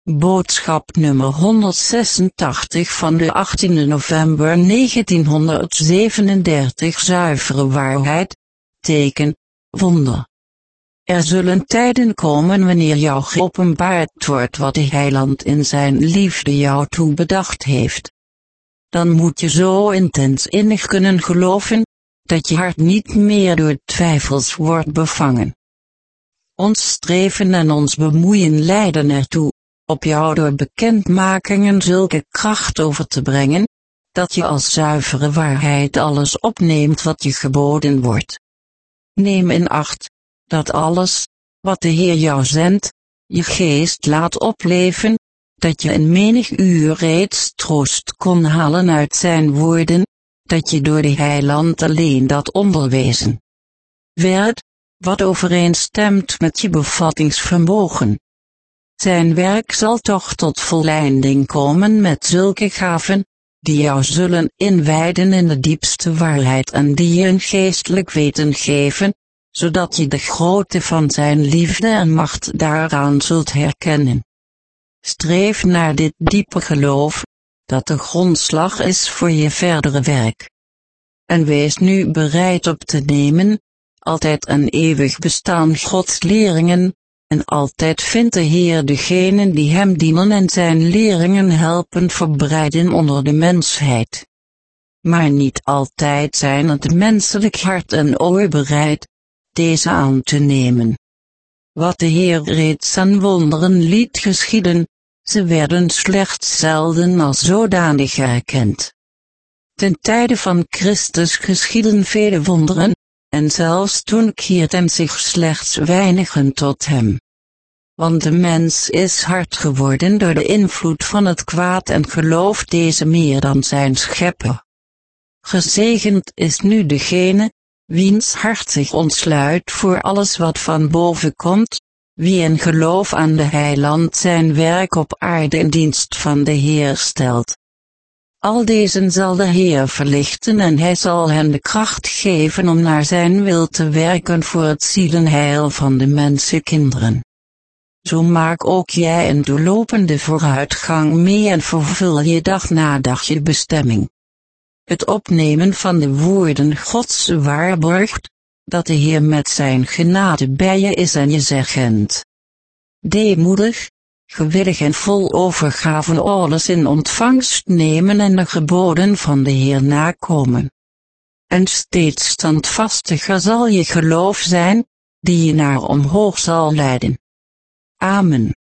Boodschap nummer 186 van de 18e november 1937. Zuivere waarheid, teken, wonder. Er zullen tijden komen wanneer jou geopenbaard wordt wat de Heiland in zijn liefde jou toe bedacht heeft. Dan moet je zo intens innig kunnen geloven, dat je hart niet meer door twijfels wordt bevangen. Ons streven en ons bemoeien leiden ertoe, op jou door bekendmakingen zulke kracht over te brengen, dat je als zuivere waarheid alles opneemt wat je geboden wordt. Neem in acht, dat alles, wat de Heer jou zendt, je geest laat opleven, dat je in menig uur reeds troost kon halen uit zijn woorden, dat je door de Heiland alleen dat onderwezen werd, wat overeenstemt met je bevattingsvermogen. Zijn werk zal toch tot volleinding komen met zulke gaven, die jou zullen inwijden in de diepste waarheid en die je een geestelijk weten geven, zodat je de grootte van zijn liefde en macht daaraan zult herkennen. Streef naar dit diepe geloof, dat de grondslag is voor je verdere werk. En wees nu bereid op te nemen, altijd en eeuwig bestaan Gods leringen, en altijd vindt de Heer degenen die hem dienen en zijn leringen helpen verbreiden onder de mensheid. Maar niet altijd zijn het menselijk hart en oor bereid, deze aan te nemen. Wat de Heer reeds aan wonderen liet geschieden, ze werden slechts zelden als zodanig erkend. Ten tijde van Christus geschieden vele wonderen, en zelfs toen keert hem zich slechts weinigen tot hem. Want de mens is hard geworden door de invloed van het kwaad en gelooft deze meer dan zijn schepper. Gezegend is nu degene, wiens hart zich ontsluit voor alles wat van boven komt, wie in geloof aan de Heiland zijn werk op aarde in dienst van de Heer stelt. Al deze zal de Heer verlichten en hij zal hen de kracht geven om naar zijn wil te werken voor het zielenheil van de mensenkinderen. Zo maak ook jij een doorlopende vooruitgang mee en vervul je dag na dag je bestemming. Het opnemen van de woorden Gods waarborgt, dat de Heer met zijn genade bij je is en je zeggend. Deemoedig, gewillig en vol overgave alles in ontvangst nemen en de geboden van de Heer nakomen. En steeds standvastiger zal je geloof zijn, die je naar omhoog zal leiden. Amen.